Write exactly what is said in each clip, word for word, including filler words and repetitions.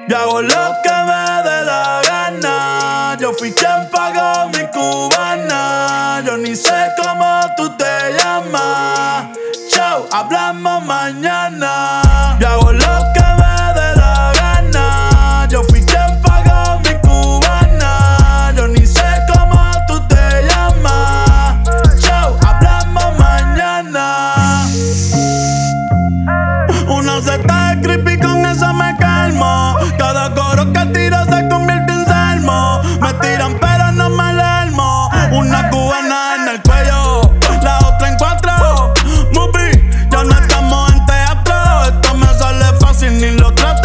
Yo hago lo que me dé la gana. Yo fui quien pagó mi cubana. Yo ni sé cómo tú te llamas. Chao, hablamos mañana. Yo hago lo que me dé la gana. Yo fui quien pagó mi cubana. Yo ni sé cómo tú te llamas. Chao, hablamos mañana. Una seta de creepy, con eso me calmo. Cada coro que tiro se convierte en salmo. Me tiran pero no me alarmo. Una cubana en el cuello, la otra en cuatro. Movie, ya no estamos en teatro. Esto me sale fácil, ni lo trato.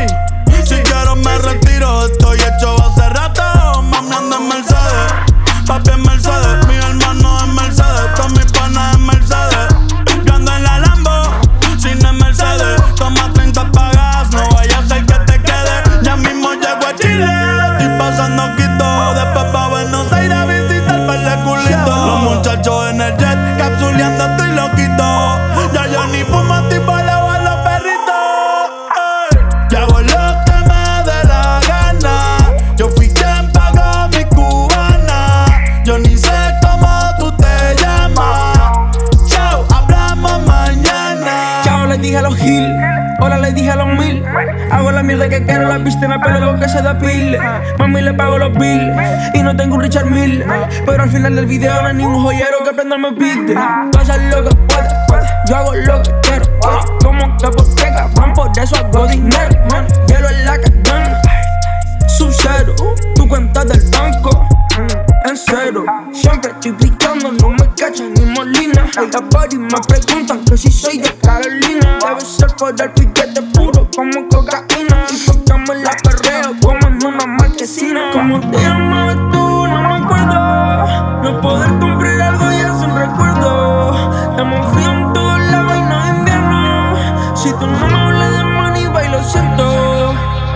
Si quiero me retiro, estoy hecho hace rato. Mami anda en Mercedes, papi en Mercedes. Mi hermano en Mercedes, con mis panas en Mercedes. Yo ando en la Lambo, sin el Mercedes. Toma treinta pagas, no vaya a ser que te quede. Ya mismo llego a Chile, estoy pasando quito. Después pa' Buenos Aires a visitar par de culitos. Los muchachos en el jet, capsuleando estoy loquito. Ya yo ni fumo, tipo lavo a los perritos. Ey. Yo hago lo que me dé la gana. Yo fui quien pagó mi cubana. Yo ni sé cómo tú te llamas. Chao, hablamos mañana. Chao, le dije a los Gil, hola le dije a los mil. Hago la mierda que quiero, la viste me pelo con que se depile. Mami le pago los bills y no tengo un Richard Mille. Pero al final del video no hay ningún joyero que prenda me pide. Tú haces lo que puedes, yo hago lo que quiero. Como que por qué cabrón, por eso hago dinero. Hielo en la cadena, Sub-Zero, tu cuenta del banco en cero. Siempre estoy brillando, no me cachan ni molina. Hay a party me preguntan que si soy de Carolina. Debe ser por el piquete puro como cocaína. Y tocamos la perreo como en una marquesina. ¿Cómo te llamabas tú? No me acuerdo. No poder comprar algo ya es un recuerdo. Estamos fríos en todos lados y no es invierno. Si tú no me hablas de money, bye, lo siento.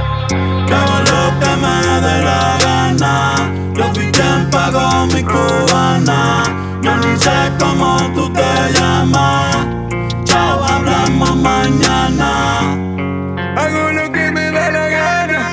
Yo hago lo que me dé la gana. Yo fui quien pagó mi cubana. Yo ni sé cómo tú te llamas. Chao, hablamos mañana. Hago lo que me da la gana.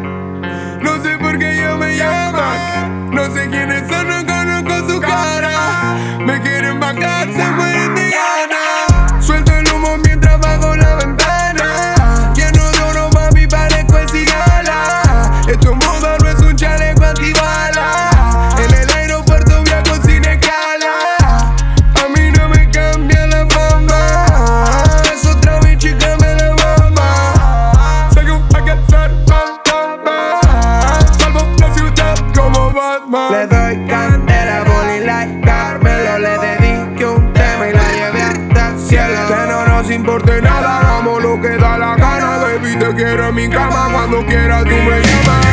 No sé por qué ellos me llaman. No sé quiénes son, no conozco su cara. Me quieren bajar, se mueren de ganas. Suelto el humo mientras bajo la ventana. Lleno de oro, mami, parezco el cigala. Esto en moda no es un chaleco antibala. En el aeropuerto viajo sin escala. A mí no me cambia la fama. Es otra bicha que me la mama. Salgo a cazar fantasmas. Salvo la ciudad como Batman. Le doy candela, boli like Carmelo. Le dediqué un tema y la llevé hasta el cielo. Que no nos importe nada, hagamos lo que da la gana. Baby, te quiero en mi cama, cuando quieras tú me llamas.